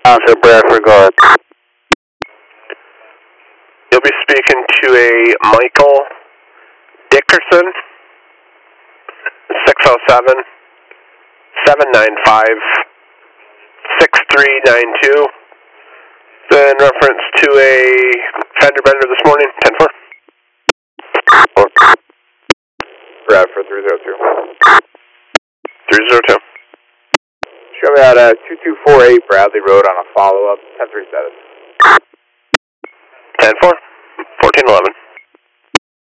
Officer Bradford, go ahead. You'll be speaking to a Michael Dickerson, 607-795-6392. In reference to a fender bender this morning, 10-4. Bradford 302. 302. Show me out 2248 Bradley Road on a follow-up, 10-3 status. 10-4, 1411.